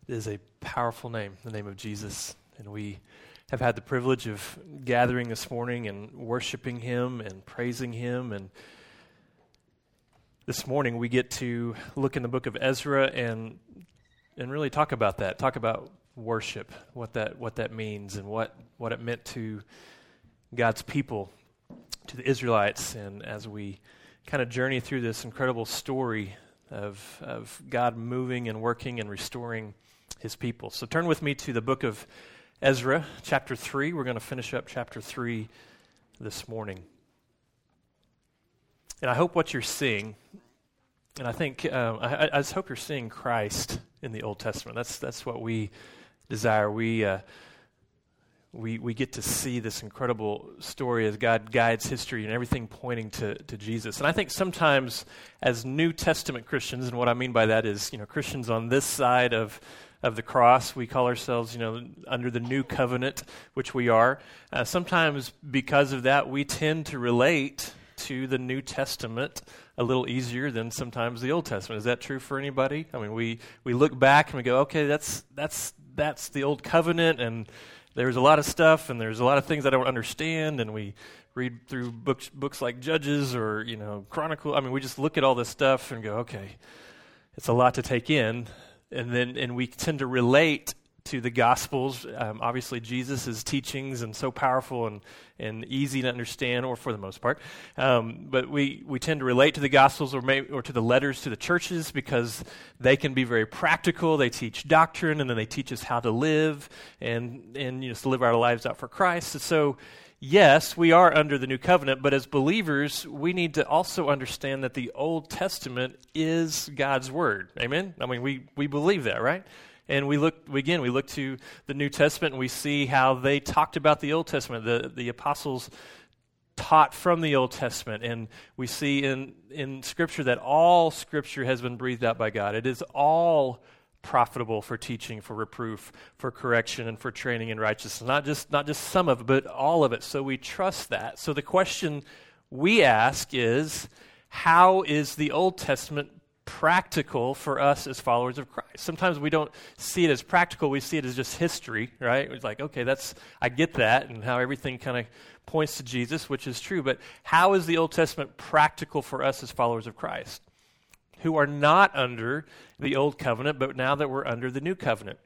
It is a powerful name, the name of Jesus. And we have had the privilege of gathering this morning and worshiping Him and praising Him. And this morning we get to look in the book of Ezra and really talk about that, talk about worship, what that means and what it meant to God's people, to the Israelites. And as we kind of journey through this incredible story of God moving and working and restoring His people. So turn with me to the book of Ezra, chapter 3. We're going to finish up chapter 3 this morning. And I hope what you're seeing, and I think, I just hope you're seeing Christ in the Old Testament. That's what we desire. We get to see this incredible story as God guides history and everything pointing to Jesus. And I think sometimes as New Testament Christians, and what I mean by that is, Christians on this side of the cross, we call ourselves, under the new covenant, which we are. Sometimes because of that, we tend to relate to the New Testament a little easier than sometimes the Old Testament. Is that true for anybody? I mean, we look back and we go, okay, that's the Old Covenant, and there's a lot of stuff, and there's a lot of things I don't understand, and we read through books like Judges or, Chronicle. I mean, we just look at all this stuff and go, okay, it's a lot to take in. And we tend to relate to the Gospels. Obviously, Jesus' teachings and so powerful and easy to understand, or for the most part. But we tend to relate to the Gospels or to the letters to the churches because they can be very practical. They teach doctrine, and then they teach us how to live and to live our lives out for Christ. And so, yes, we are under the new covenant, but as believers, we need to also understand that the Old Testament is God's Word. Amen? I mean, we believe that, right? And we look to the New Testament and we see how they talked about the Old Testament. The apostles taught from the Old Testament, and we see in Scripture that all Scripture has been breathed out by God. It is all profitable for teaching, for reproof, for correction, and for training in righteousness. Not just some of it, but all of it. So we trust that. So the question we ask is, how is the Old Testament practical for us as followers of Christ? Sometimes we don't see it as practical. We see it as just history, right? It's like, okay, I get that, and how everything kind of points to Jesus, which is true. But how is the Old Testament practical for us as followers of Christ, who are not under the Old Covenant, but now that we're under the New Covenant?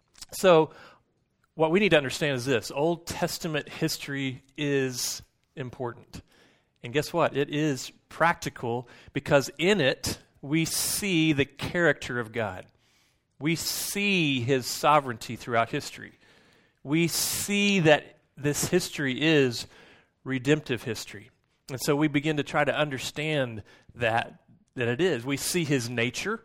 So what we need to understand is this: Old Testament history is important. And guess what? It is practical because in it we see the character of God. We see His sovereignty throughout history. We see that this history is redemptive history. And so we begin to try to understand that it is. We see His nature.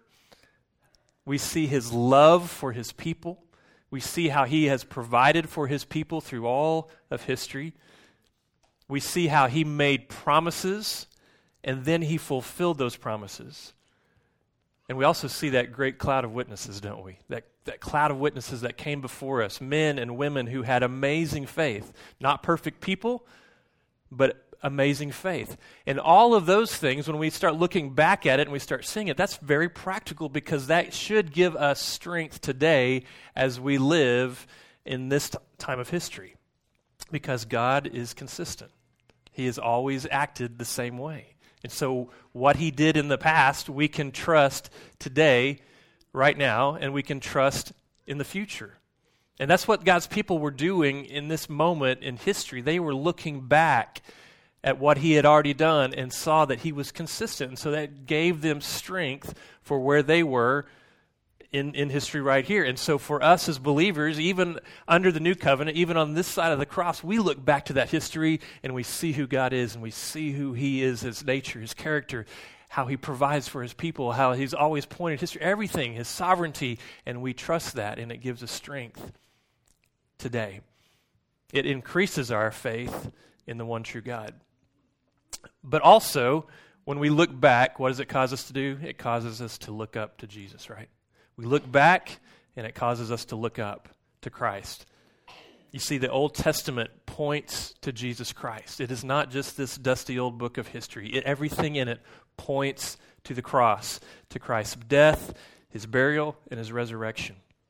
We see His love for His people. We see how He has provided for His people through all of history. We see how He made promises, and then He fulfilled those promises. And we also see that great cloud of witnesses, don't we? That cloud of witnesses that came before us, men and women who had amazing faith. Not perfect people, but amazing faith. And all of those things, when we start looking back at it and we start seeing it, that's very practical because that should give us strength today as we live in this time of history. Because God is consistent. He has always acted the same way. And so what He did in the past, we can trust today, right now, and we can trust in the future. And that's what God's people were doing in this moment in history. They were looking back at what He had already done and saw that He was consistent. And so that gave them strength for where they were in history right here. And so for us as believers, even under the new covenant, even on this side of the cross, we look back to that history and we see who God is and we see who He is, His nature, His character, how He provides for His people, how He's always pointed history, everything, His sovereignty, and we trust that, and it gives us strength today. It increases our faith in the one true God. But also, when we look back, what does it cause us to do? It causes us to look up to Jesus, right? We look back, and it causes us to look up to Christ. You see, the Old Testament points to Jesus Christ. It is not just this dusty old book of history. Everything in it points to the cross, to Christ's death, His burial, and His resurrection.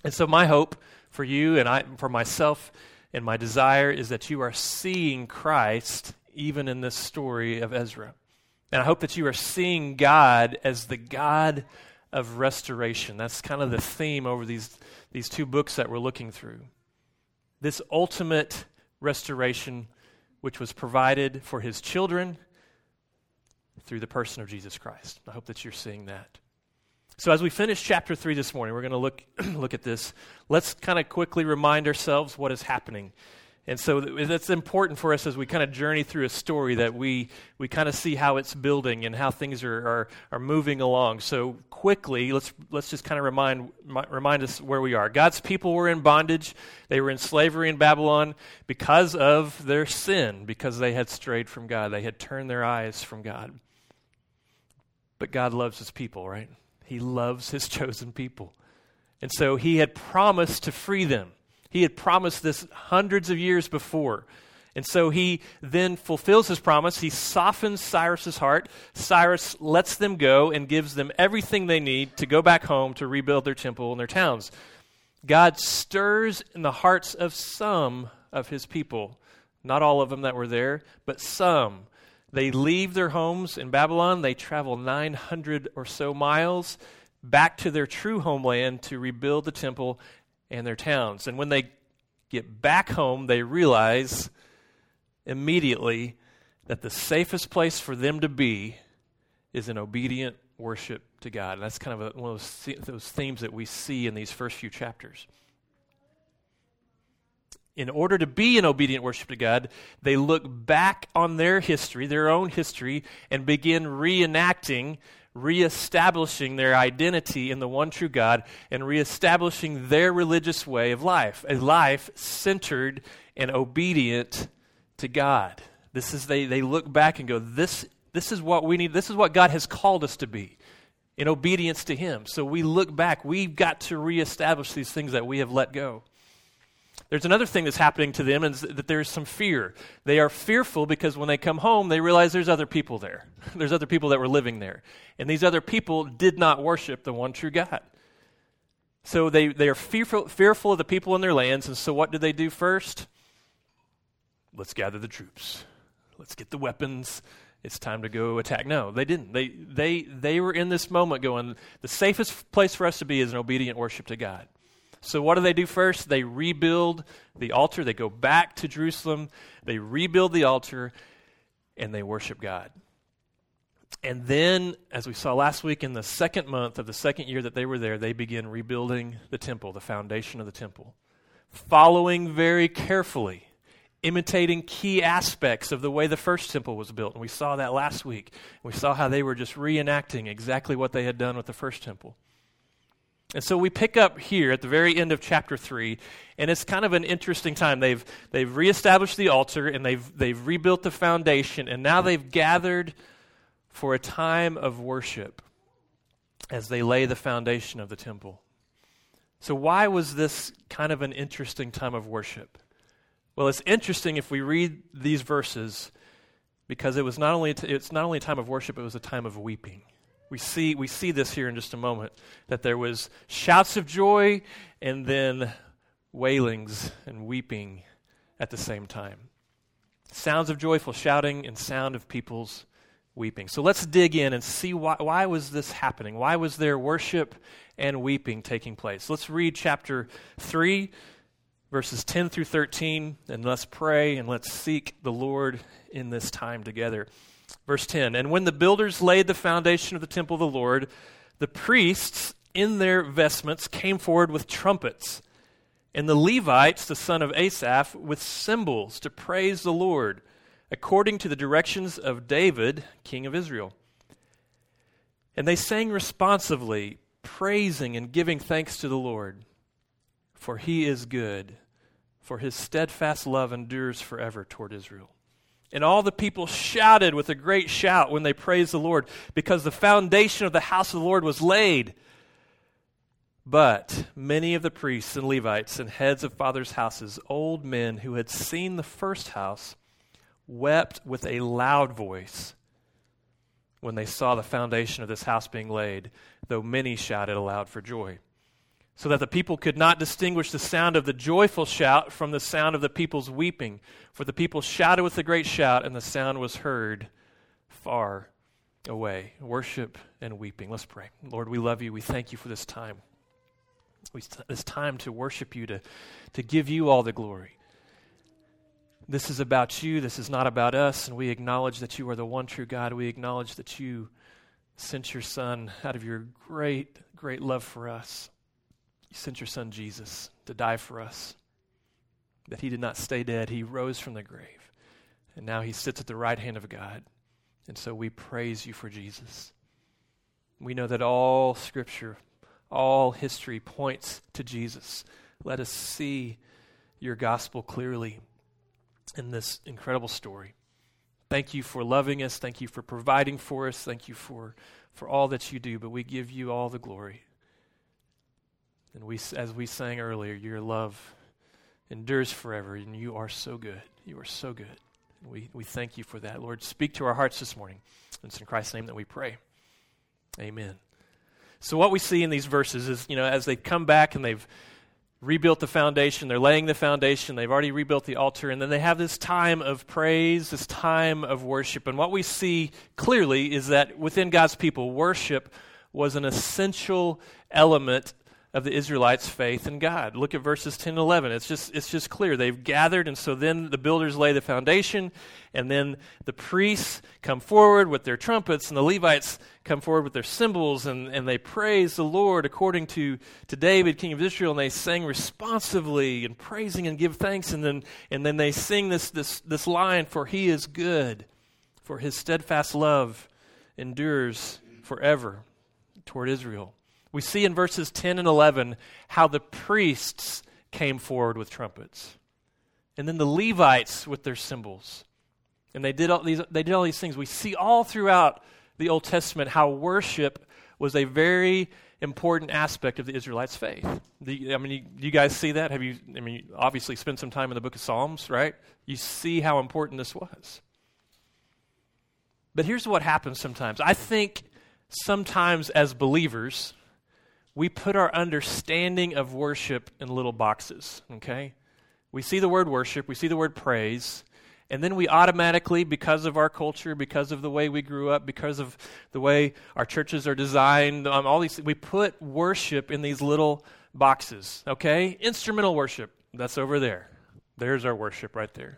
And so my hope for you and for myself and my desire is that you are seeing Christ even in this story of Ezra. And I hope that you are seeing God as the God of restoration. That's kind of the theme over these two books that we're looking through. This ultimate restoration which was provided for his children through the person of Jesus Christ. I hope that you're seeing that. So as we finish chapter 3 this morning, we're going to look at this. Let's kind of quickly remind ourselves what is happening. And so that's important for us as we kind of journey through a story that we kind of see how it's building and how things are moving along. So quickly, let's just kind of remind us where we are. God's people were in bondage. They were in slavery in Babylon because of their sin, because they had strayed from God. They had turned their eyes from God. But God loves his people, right? He loves his chosen people. And so he had promised to free them. He had promised this hundreds of years before. And so he then fulfills his promise. He softens Cyrus's heart. Cyrus lets them go and gives them everything they need to go back home to rebuild their temple and their towns. God stirs in the hearts of some of his people. Not all of them that were there, but some. They leave their homes in Babylon. They travel 900 or so miles back to their true homeland to rebuild the temple and their towns. And when they get back home, they realize immediately that the safest place for them to be is in obedient worship to God. And that's kind of one of those themes that we see in these first few chapters. In order to be in obedient worship to God, they look back on their history, their own history, and begin reenacting, reestablishing their identity in the one true God and reestablishing their religious way of life, a life centered and obedient to God. They look back and go, this is what we need. This is what God has called us to be, in obedience to him. So we look back. We've got to reestablish these things that we have let go. There's another thing that's happening to them, is that there's some fear. They are fearful because when they come home, they realize there's other people there. There's other people that were living there. And these other people did not worship the one true God. So they are fearful of the people in their lands, and so what do they do first? Let's gather the troops. Let's get the weapons. It's time to go attack. No, they didn't. They were in this moment going, the safest place for us to be is an obedient worship to God. So what do they do first? They rebuild the altar. They go back to Jerusalem. They rebuild the altar, and they worship God. And then, as we saw last week, in the second month of the second year that they were there, they begin rebuilding the temple, the foundation of the temple, following very carefully, imitating key aspects of the way the first temple was built. And we saw that last week. We saw how they were just reenacting exactly what they had done with the first temple. And so we pick up here at the very end of chapter 3, and it's kind of an interesting time. They've reestablished the altar, and they've rebuilt the foundation, and now they've gathered for a time of worship as they lay the foundation of the temple. So why was this kind of an interesting time of worship? Well, it's interesting if we read these verses, because it's not only a time of worship, it was a time of weeping. We see this here in just a moment, that there was shouts of joy and then wailings and weeping at the same time. Sounds of joyful shouting and sound of people's weeping. So let's dig in and see why was this happening? Why was there worship and weeping taking place? Let's read chapter 3, verses 10 through 13, and let's pray and let's seek the Lord in this time together. Verse 10, and when the builders laid the foundation of the temple of the Lord, the priests in their vestments came forward with trumpets, and the Levites, the son of Asaph, with cymbals to praise the Lord, according to the directions of David, king of Israel. And they sang responsively, praising and giving thanks to the Lord, for he is good, for his steadfast love endures forever toward Israel. And all the people shouted with a great shout when they praised the Lord, because the foundation of the house of the Lord was laid. But many of the priests and Levites and heads of fathers' houses, old men who had seen the first house, wept with a loud voice when they saw the foundation of this house being laid, though many shouted aloud for joy. so that the people could not distinguish the sound of the joyful shout from the sound of the people's weeping. For the people shouted with a great shout, and the sound was heard far away. Worship and weeping. Let's pray. Lord, we love you. We thank you for this time. This time to worship you, to give you all the glory. This is about you. This is not about us, and we acknowledge that you are the one true God. We acknowledge that you sent your Son out of your great, great love for us. You sent your Son, Jesus, to die for us, that he did not stay dead. He rose from the grave, and now he sits at the right hand of God. And so we praise you for Jesus. We know that all Scripture, all history points to Jesus. Let us see your gospel clearly in this incredible story. Thank you for loving us. Thank you for providing for us. Thank you for all that you do, but we give you all the glory. And we, as we sang earlier, your love endures forever, and you are so good. You are so good. We thank you for that. Lord, speak to our hearts this morning. It's in Christ's name that we pray. Amen. So what we see in these verses is, as they come back and they've rebuilt the foundation, they're laying the foundation, they've already rebuilt the altar, and then they have this time of praise, this time of worship. And what we see clearly is that within God's people, worship was an essential element of the Israelites' faith in God. Look at verses 10 and 11. It's just clear. They've gathered, and so then the builders lay the foundation, and then the priests come forward with their trumpets, and the Levites come forward with their cymbals, and they praise the Lord according to David, king of Israel, and they sang responsively and praising and give thanks, and then they sing this line, for he is good, for his steadfast love endures forever toward Israel. We see in verses 10 and 11 how the priests came forward with trumpets. And then the Levites with their cymbals. And they did all these things. We see all throughout the Old Testament how worship was a very important aspect of the Israelites' faith. Do you guys see that? You obviously spent some time in the book of Psalms, right? You see how important this was. But here's what happens sometimes. I think sometimes as believers, we put our understanding of worship in little boxes, okay? We see the word worship, we see the word praise, and then we automatically, because of our culture, because of the way we grew up, because of the way our churches are designed, all these, we put worship in these little boxes, okay? Instrumental worship, that's over there. There's our worship right there.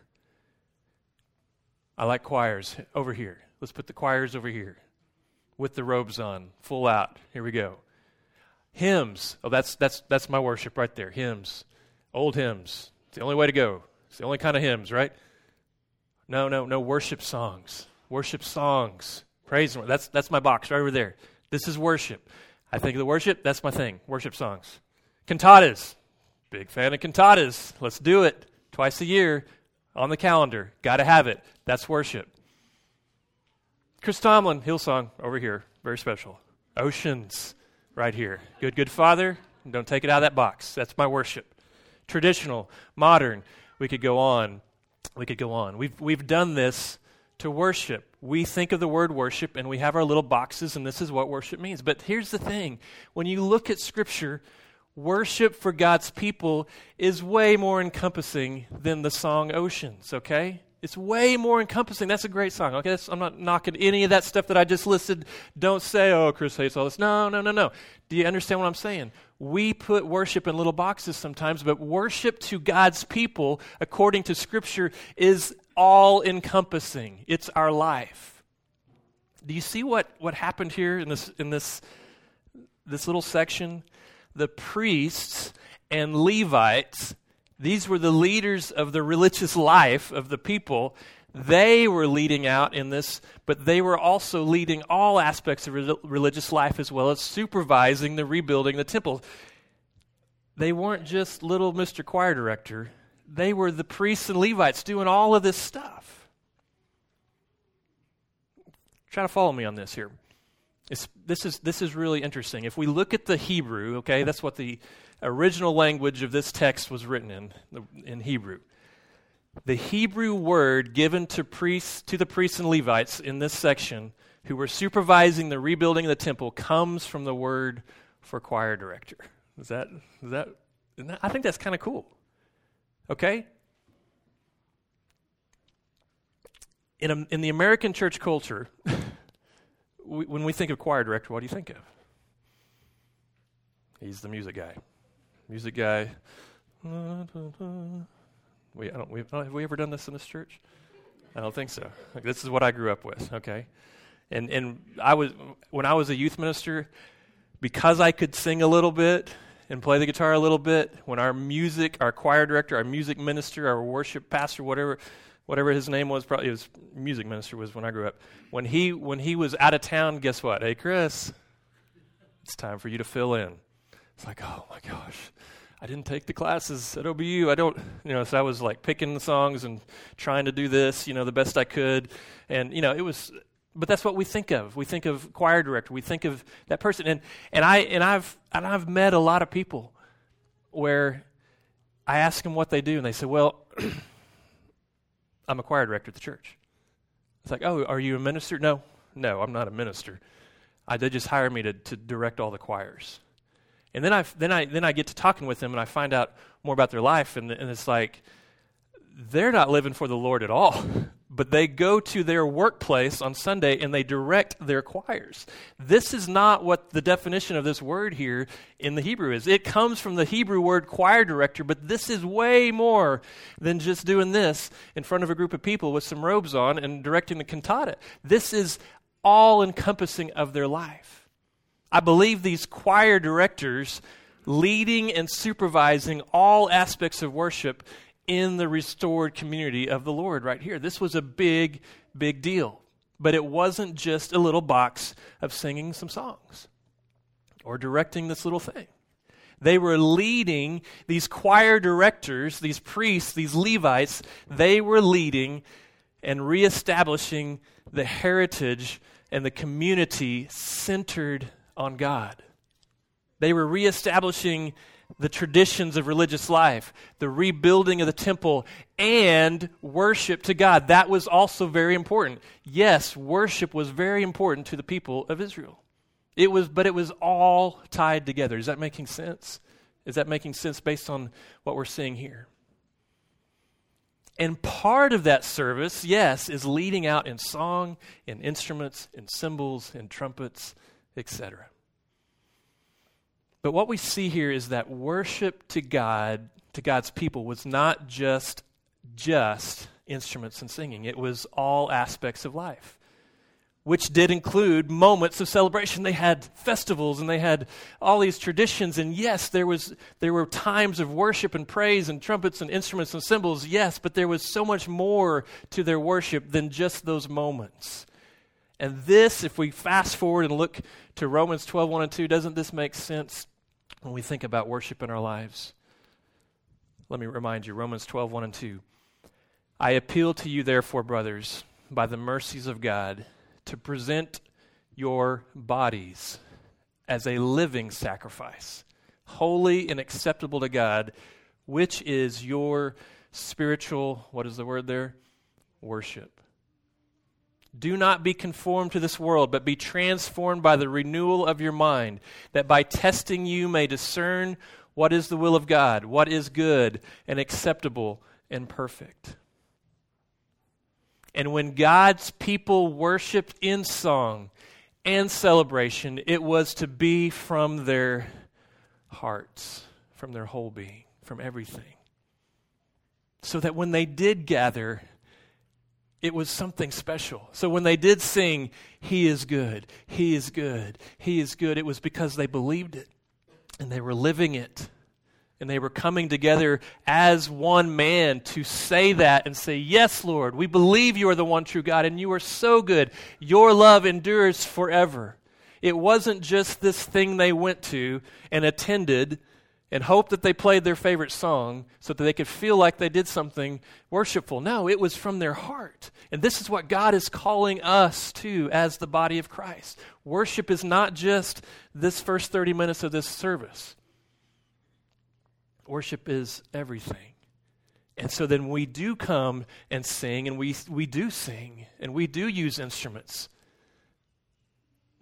I like choirs over here. Let's put the choirs over here with the robes on, full out. Here we go. Hymns. Oh, that's my worship right there. Hymns. Old hymns. It's the only way to go. It's the only kind of hymns, right? No. Worship songs. Worship songs. Praise. That's my box right over there. This is worship. I think of the worship. That's my thing. Worship songs. Cantatas. Big fan of cantatas. Let's do it. Twice a year on the calendar. Got to have it. That's worship. Chris Tomlin, Hillsong, over here. Very special. Oceans. Right here. Good Father. Don't take it out of that box. That's my worship. Traditional, modern. We could go on. We've done this to worship. We think of the word worship and we have our little boxes, and this is what worship means. But here's the thing. When you look at Scripture, worship for God's people is way more encompassing than the song Oceans, okay? It's way more encompassing. That's a great song. Okay, I'm not knocking any of that stuff that I just listed. Don't say, oh, Chris hates all this. No. Do you understand what I'm saying? We put worship in little boxes sometimes, but worship to God's people, according to Scripture, is all-encompassing. It's our life. Do you see what happened here in this little section? The priests and Levites, these were the leaders of the religious life of the people. They were leading out in this, but they were also leading all aspects of religious life as well as supervising the rebuilding the temple. They weren't just little Mr. Choir Director. They were the priests and Levites doing all of this stuff. Try to follow me on this here. This is really interesting. If we look at the Hebrew, okay, that's what the original language of this text was written in Hebrew. The Hebrew word given to the priests and Levites in this section who were supervising the rebuilding of the temple comes from the word for choir director. I think that's kind of cool. Okay? In the American church culture, when we think of choir director, what do you think of? He's the music guy. Music guy. Have we ever done this in this church? I don't think so. Like, this is what I grew up with, okay? And when I was a youth minister, because I could sing a little bit and play the guitar a little bit, when our choir director, our music minister, our worship pastor, whatever his name was, probably it was music minister was when I grew up. When he was out of town, guess what? Hey, Chris, it's time for you to fill in. It's like, oh my gosh, I didn't take the classes at OBU. So I was like picking the songs and trying to do this, the best I could. And, but that's what we think of. We think of choir director. We think of that person. And I've met a lot of people where I ask them what they do, and they say, well, I'm a choir director at the church. It's like, oh, are you a minister? No, I'm not a minister. They just hire me to direct all the choirs. And then I get to talking with them, and I find out more about their life, and it's like they're not living for the Lord at all, but they go to their workplace on Sunday and they direct their choirs. This is not what the definition of this word here in the Hebrew is. It comes from the Hebrew word choir director, but this is way more than just doing this in front of a group of people with some robes on and directing the cantata. This is all-encompassing of their life. I believe these choir directors leading and supervising all aspects of worship in the restored community of the Lord right here. This was a big, big deal. But it wasn't just a little box of singing some songs or directing this little thing. They were leading, these choir directors, these priests, these Levites, they were leading and reestablishing the heritage and the community centered on God. They were reestablishing the traditions of religious life, the rebuilding of the temple, and worship to God. That was also very important. Yes, worship was very important to the people of Israel. But it was all tied together. Is that making sense? Is that making sense based on what we're seeing here? And part of that service, yes, is leading out in song, in instruments, in cymbals, in trumpets, etc. But what we see here is that worship to God, to God's people, was not just instruments and singing. It was all aspects of life, which did include moments of celebration. They had festivals and they had all these traditions. And yes, there were times of worship and praise and trumpets and instruments and cymbals. Yes, but there was so much more to their worship than just those moments. And this, if we fast forward and look to Romans 12:1 and 2, doesn't this make sense when we think about worship in our lives? Let me remind you, Romans 12:1 and 2. I appeal to you, therefore, brothers, by the mercies of God, to present your bodies as a living sacrifice, holy and acceptable to God, which is your spiritual, what is the word there? Worship. Do not be conformed to this world, but be transformed by the renewal of your mind, that by testing you may discern what is the will of God, what is good and acceptable and perfect. And when God's people worshiped in song and celebration, it was to be from their hearts, from their whole being, from everything. So that when they did gather, it was something special. So when they did sing, He is good, He is good, He is good, it was because they believed it and they were living it. And they were coming together as one man to say that and say, yes, Lord, we believe you are the one true God and you are so good. Your love endures forever. It wasn't just this thing they went to and attended and hoped that they played their favorite song so that they could feel like they did something worshipful. No, it was from their heart. And this is what God is calling us to as the body of Christ. Worship is not just this first 30 minutes of this service. Worship is everything. And so then we do come and sing, and we do sing, and we do use instruments.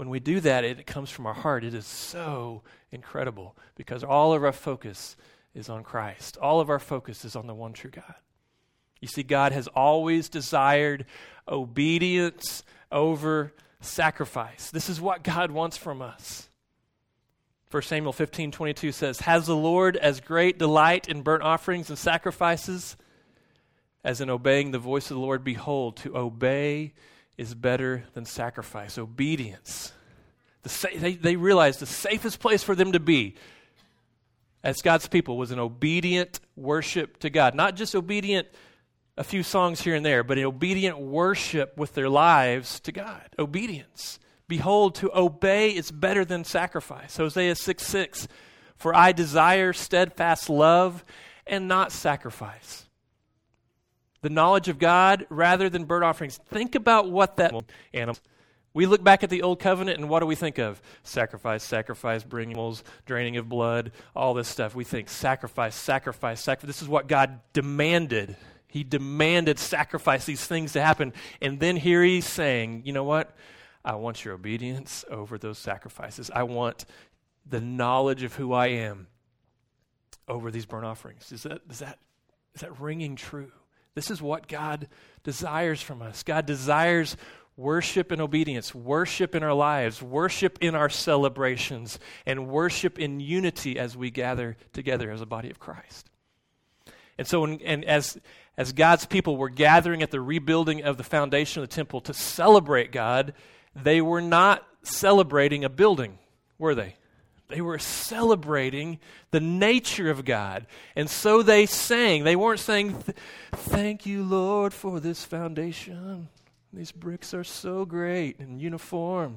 When we do that, it comes from our heart. It is so incredible because all of our focus is on Christ. All of our focus is on the one true God. You see, God has always desired obedience over sacrifice. This is what God wants from us. 1 Samuel 15:22 says, "Has the Lord as great delight in burnt offerings and sacrifices as in obeying the voice of the Lord? Behold, to obey is better than sacrifice." Obedience. They realized the safest place for them to be as God's people was an obedient worship to God. Not just obedient a few songs here and there, but an obedient worship with their lives to God. Obedience. Behold, to obey is better than sacrifice. Hosea 6:6, "For I desire steadfast love and not sacrifice." The knowledge of God rather than burnt offerings. Think about what that animal. We look back at the Old Covenant and what do we think of? Sacrifice, bringing animals, draining of blood, all this stuff. We think sacrifice. This is what God demanded. He demanded sacrifice, these things to happen. And then here he's saying, you know what? I want your obedience over those sacrifices. I want the knowledge of who I am over these burnt offerings. Is that ringing true? This is what God desires from us. God desires worship and obedience, worship in our lives, worship in our celebrations, and worship in unity as we gather together as a body of Christ. And so as God's people were gathering at the rebuilding of the foundation of the temple to celebrate God, they were not celebrating a building, were they? They were celebrating the nature of God. And so they sang. They weren't saying, "Thank you, Lord, for this foundation. These bricks are so great and uniform.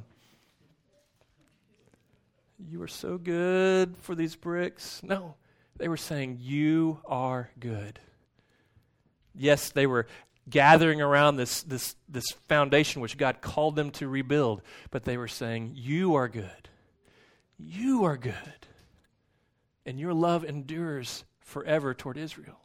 You are so good for these bricks." No, they were saying, "You are good." Yes, they were gathering around this foundation which God called them to rebuild, but they were saying, "You are good. You are good. And your love endures forever toward Israel."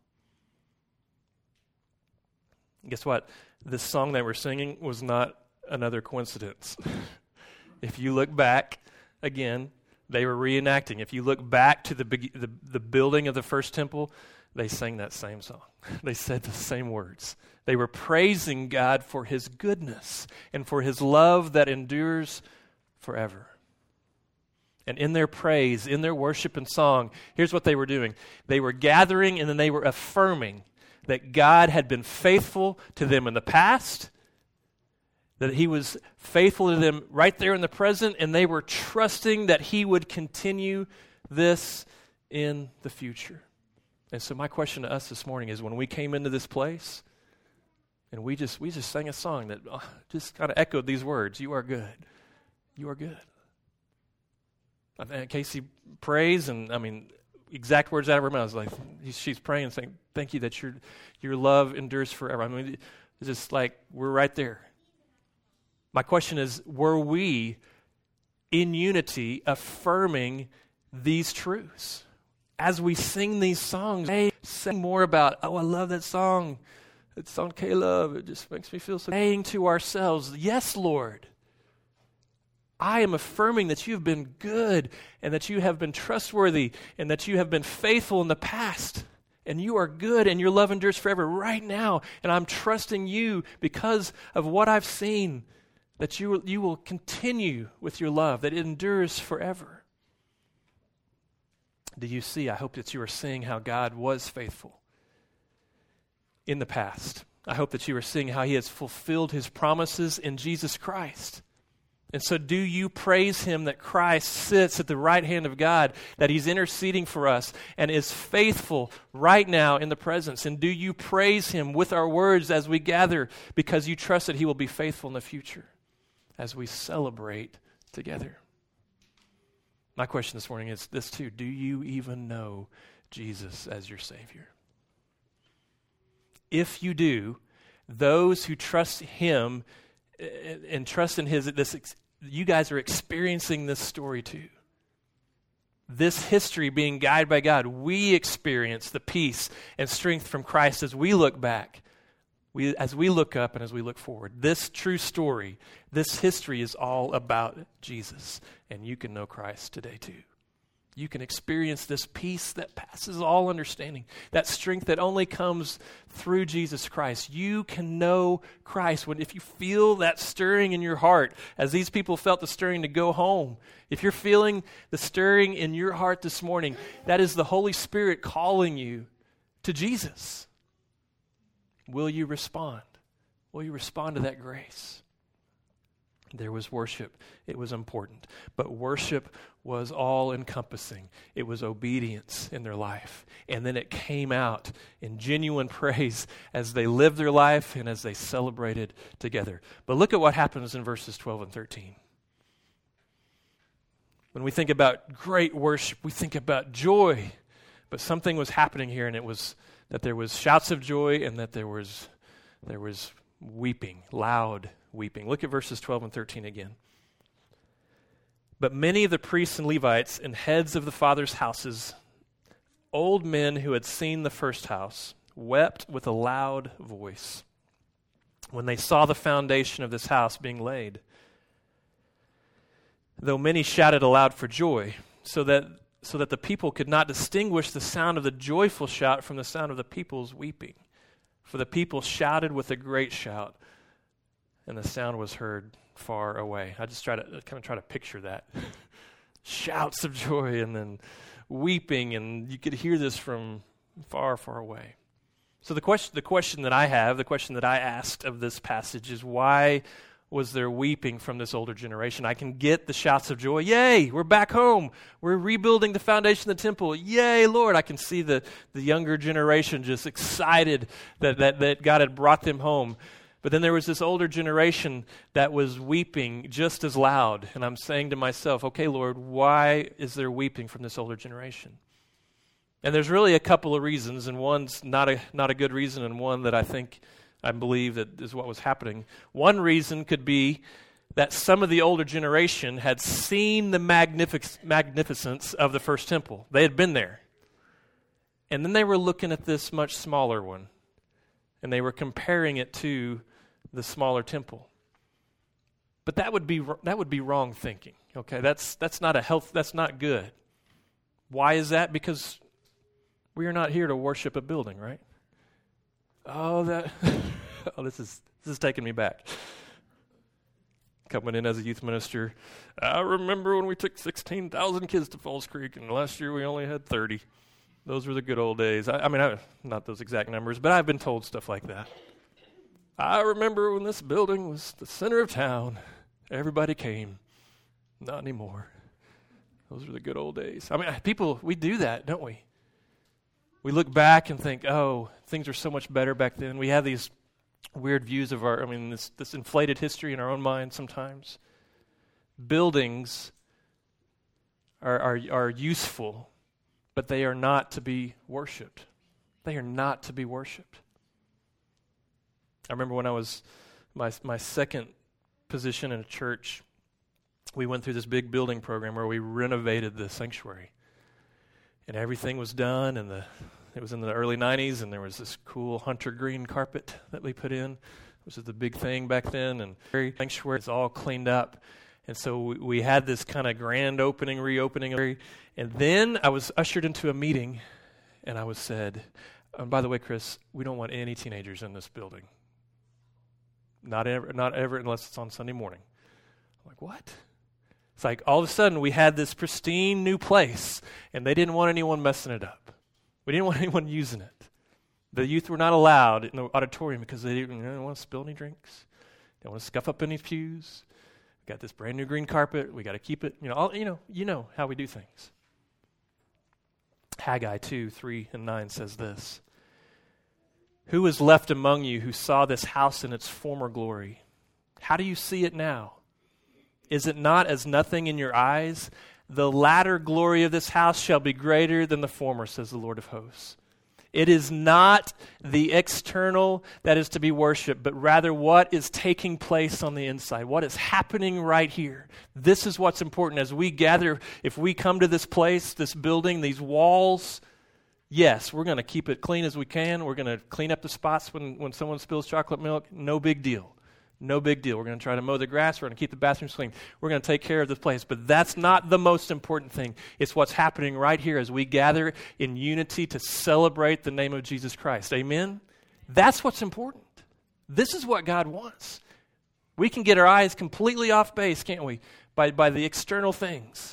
Guess what? This song that we're singing was not another coincidence. If you look back, again, they were reenacting. If you look back to the building of the first temple, they sang that same song. They said the same words. They were praising God for His goodness and for His love that endures forever. And in their praise, in their worship and song, here's what they were doing. They were gathering and then they were affirming that God had been faithful to them in the past, that He was faithful to them right there in the present, and they were trusting that He would continue this in the future. And so my question to us this morning is, when we came into this place, and we just sang a song that just kind of echoed these words, "You are good. You are good." And Casey prays, and exact words out of her mouth. Like she's praying and saying, "Thank you that your love endures forever." It's just like we're right there. My question is, were we in unity affirming these truths? As we sing these songs, they sing more about, "Oh, I love that song. It's on K-Love. It just makes me feel so." Saying to ourselves, "Yes, Lord, I am affirming that you have been good and that you have been trustworthy and that you have been faithful in the past. And you are good and your love endures forever right now. And I'm trusting you because of what I've seen, that you will continue with your love, that it endures forever." Do you see? I hope that you are seeing how God was faithful in the past. I hope that you are seeing how He has fulfilled His promises in Jesus Christ. And so do you praise Him that Christ sits at the right hand of God, that He's interceding for us and is faithful right now in the presence? And do you praise Him with our words as we gather because you trust that He will be faithful in the future as we celebrate together? My question this morning is this too. Do you even know Jesus as your Savior? If you do, those who trust Him and trust in you guys are experiencing this story too. This history being guided by God, we experience the peace and strength from Christ as we look back As we look up and as we look forward, this true story, this history is all about Jesus. And you can know Christ today too. You can experience this peace that passes all understanding, that strength that only comes through Jesus Christ. You can know Christ if you feel that stirring in your heart, as these people felt the stirring to go home. If you're feeling the stirring in your heart this morning, that is the Holy Spirit calling you to Jesus. Will you respond? Will you respond to that grace? There was worship. It was important. But worship was all-encompassing. It was obedience in their life. And then it came out in genuine praise as they lived their life and as they celebrated together. But look at what happens in verses 12 and 13. When we think about great worship, we think about joy. But something was happening here, and it was that there was shouts of joy and that there was weeping, loud weeping. Look at verses 12 and 13 again. But many of the priests and Levites and heads of the fathers' houses, old men who had seen the first house, wept with a loud voice when they saw the foundation of this house being laid. Though many shouted aloud for joy, so that the people could not distinguish the sound of the joyful shout from the sound of the people's weeping. For the people shouted with a great shout, and the sound was heard far away. I just try to picture that. Shouts of joy and then weeping, and you could hear this from far, far away. So the question that I have, the question that I asked of this passage is, why was there weeping from this older generation? I can get the shouts of joy. Yay, we're back home. We're rebuilding the foundation of the temple. Yay, Lord. I can see the younger generation just excited that God had brought them home. But then there was this older generation that was weeping just as loud. And I'm saying to myself, okay, Lord, why is there weeping from this older generation? And there's really a couple of reasons, and one's not a good reason, and one that I believe that is what was happening. One reason could be that some of the older generation had seen the magnificence of the first temple. They had been there. And then they were looking at this much smaller one, and they were comparing it to the smaller temple. But that would be wrong thinking. Okay, that's not good. Why is that? Because we are not here to worship a building, right? This is taking me back. Coming in as a youth minister, I remember when we took 16,000 kids to Falls Creek, and last year we only had 30. Those were the good old days. Not those exact numbers, but I've been told stuff like that. I remember when this building was the center of town. Everybody came. Not anymore. Those were the good old days. People, we do that, don't we? We look back and think, things were so much better back then. We have these weird views of this inflated history in our own minds sometimes. Buildings are useful, but they are not to be worshipped. They are not to be worshipped. I remember when I was my second position in a church, we went through this big building program where we renovated the sanctuary. And everything was done, and it was in the early 90s, and there was this cool hunter green carpet that we put in, which is the big thing back then, and the sanctuary is all cleaned up. And so we had this kind of grand reopening. And then I was ushered into a meeting, and I was said, by the way, Chris, we don't want any teenagers in this building. Not ever unless it's on Sunday morning. I'm like, what? It's like all of a sudden we had this pristine new place, and they didn't want anyone messing it up. We didn't want anyone using it. The youth were not allowed in the auditorium because they didn't want to spill any drinks. They don't want to scuff up any pews. We got this brand new green carpet. We got to keep it. You know how we do things. Haggai 2:3-9 says this: "Who is left among you who saw this house in its former glory? How do you see it now? Is it not as nothing in your eyes? The latter glory of this house shall be greater than the former, says the Lord of hosts." It is not the external that is to be worshipped, but rather what is taking place on the inside, what is happening right here. This is what's important as we gather. If we come to this place, this building, these walls, Yes, we're going to keep it clean as we can. We're going to clean up the spots when someone spills chocolate milk. No big deal. No big deal. We're going to try to mow the grass. We're going to keep the bathrooms clean. We're going to take care of this place. But that's not the most important thing. It's what's happening right here as we gather in unity to celebrate the name of Jesus Christ. Amen? That's what's important. This is what God wants. We can get our eyes completely off base, can't we, by the external things.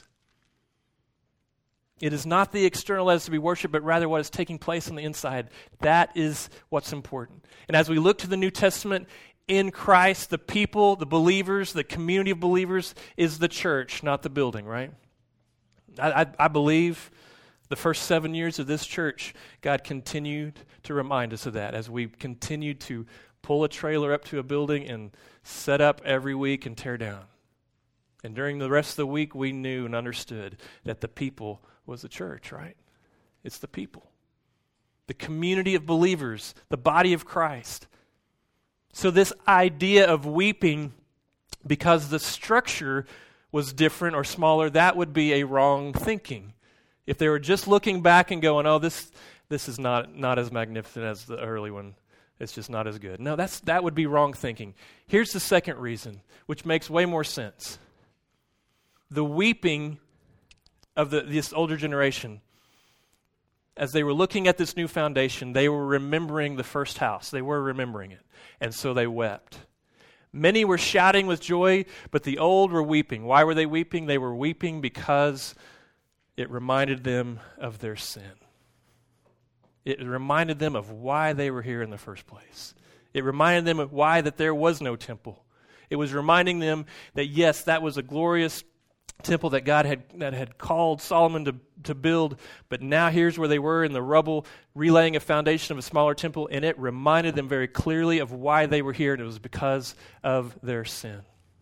It is not the external that is to be worshipped, but rather what is taking place on the inside. That is what's important. And as we look to the New Testament, in Christ, the people, the believers, the community of believers is the church, not the building, right? I believe the first 7 years of this church, God continued to remind us of that as we continued to pull a trailer up to a building and set up every week and tear down. And during the rest of the week, we knew and understood that the people was the church, right? It's the people. The community of believers, the body of Christ. So this idea of weeping because the structure was different or smaller, that would be a wrong thinking. If they were just looking back and going, oh, this is not as magnificent as the early one. It's just not as good. No, that would be wrong thinking. Here's the second reason, which makes way more sense. The weeping of this older generation, as they were looking at this new foundation, they were remembering the first house. They were remembering it. And so they wept. Many were shouting with joy, but the old were weeping. Why were they weeping? They were weeping because it reminded them of their sin. It reminded them of why they were here in the first place. It reminded them of why that there was no temple. It was reminding them that, yes, that was a glorious temple that God had called Solomon to build, but now here's where they were in the rubble, relaying a foundation of a smaller temple, and it reminded them very clearly of why they were here, and it was because of their sin.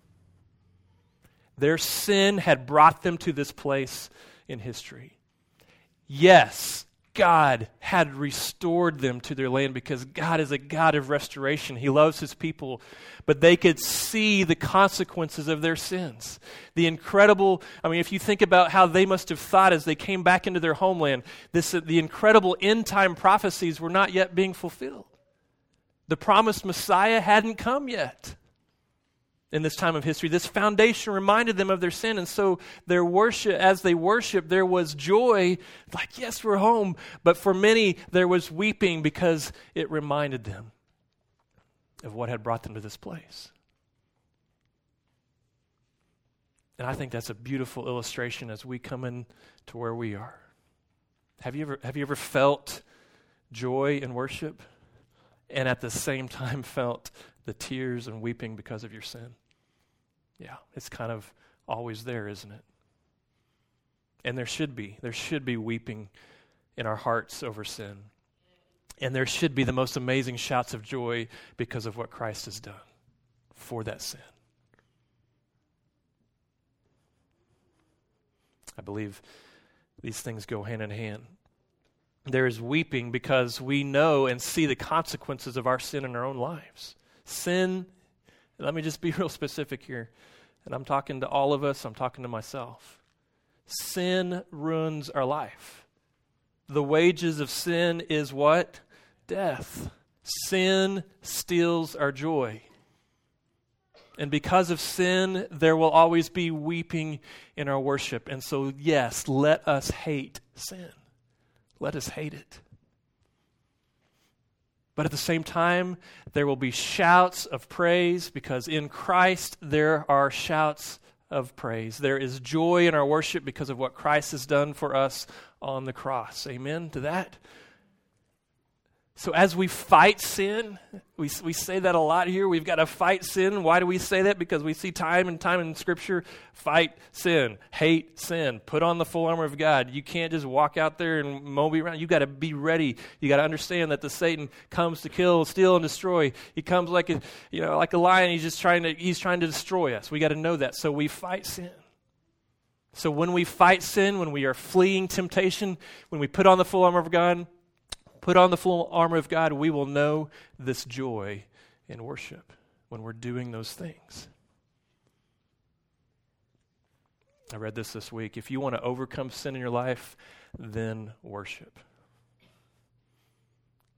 Their sin had brought them to this place in history. Yes, God had restored them to their land because God is a God of restoration. He loves His people. But they could see the consequences of their sins. The incredible, if you think about how they must have thought as they came back into their homeland, the incredible end-time prophecies were not yet being fulfilled. The promised Messiah hadn't come yet. In this time of history, this foundation reminded them of their sin, and so their worship, as they worshiped, there was joy, like, yes, we're home, but for many, there was weeping because it reminded them of what had brought them to this place. And I think that's a beautiful illustration as we come in to where we are. Have you ever felt joy in worship and at the same time felt the tears and weeping because of your sin? Yeah, it's kind of always there, isn't it? And there should be weeping in our hearts over sin. And there should be the most amazing shouts of joy because of what Christ has done for that sin. I believe these things go hand in hand. There is weeping because we know and see the consequences of our sin in our own lives. Sin, let me just be real specific here. And I'm talking to all of us, I'm talking to myself. Sin ruins our life. The wages of sin is what? Death. Sin steals our joy. And because of sin, there will always be weeping in our worship. And so, yes, let us hate sin. Let us hate it. But at the same time, there will be shouts of praise because in Christ there are shouts of praise. There is joy in our worship because of what Christ has done for us on the cross. Amen to that? So as we fight sin, we say that a lot here. We've got to fight sin. Why do we say that? Because we see time and time in Scripture, fight sin, hate sin, put on the full armor of God. You can't just walk out there and mow around. You got to be ready. You got to understand that the Satan comes to kill, steal, and destroy. He comes like a lion. He's trying to destroy us. We got to know that. So we fight sin. So when we fight sin, when we are fleeing temptation, when we put on the full armor of God, we will know this joy in worship when we're doing those things. I read this week. If you want to overcome sin in your life, then worship.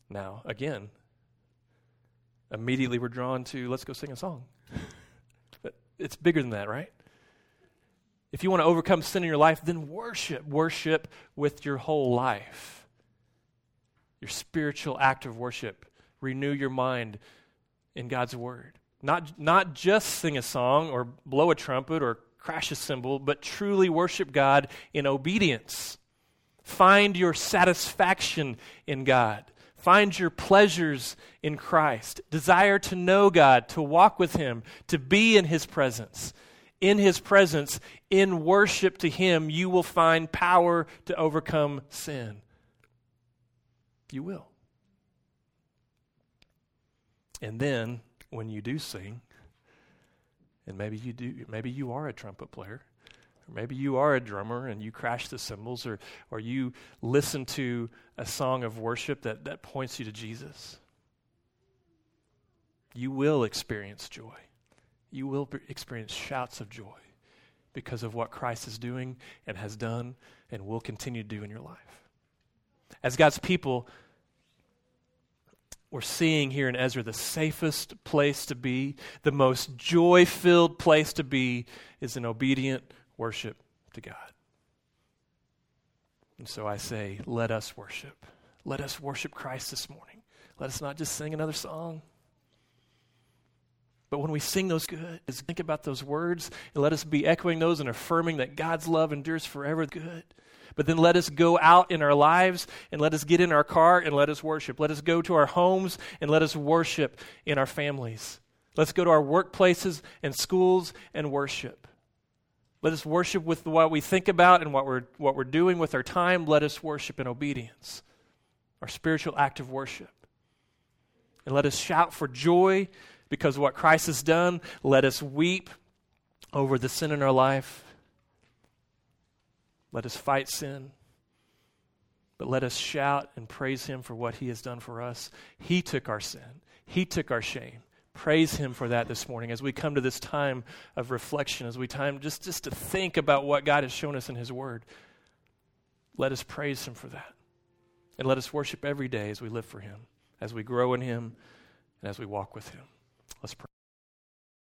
Now, again, immediately we're drawn to, let's go sing a song. But it's bigger than that, right? If you want to overcome sin in your life, then worship. Worship with your whole life. Your spiritual act of worship. Renew your mind in God's word. Not just sing a song or blow a trumpet or crash a cymbal, but truly worship God in obedience. Find your satisfaction in God. Find your pleasures in Christ. Desire to know God, to walk with Him, to be in His presence. In His presence, in worship to Him, you will find power to overcome sin. You will. And then, when you do sing, and maybe you are a trumpet player, or maybe you are a drummer and you crash the cymbals, or you listen to a song of worship that points you to Jesus, you will experience joy. You will experience shouts of joy because of what Christ is doing and has done and will continue to do in your life. As God's people, we're seeing here in Ezra the safest place to be, the most joy-filled place to be is in obedient worship to God. And so I say, let us worship. Let us worship Christ this morning. Let us not just sing another song. But when we sing those good, think about those words and let us be echoing those and affirming that God's love endures forever good. But then let us go out in our lives and let us get in our car and let us worship. Let us go to our homes and let us worship in our families. Let's go to our workplaces and schools and worship. Let us worship with what we think about and what we're doing with our time. Let us worship in obedience, our spiritual act of worship. And let us shout for joy because of what Christ has done. Let us weep over the sin in our life. Let us fight sin. But let us shout and praise Him for what He has done for us. He took our sin. He took our shame. Praise Him for that this morning as we come to this time of reflection, as we time just to think about what God has shown us in His Word. Let us praise Him for that. And let us worship every day as we live for Him, as we grow in Him, and as we walk with Him.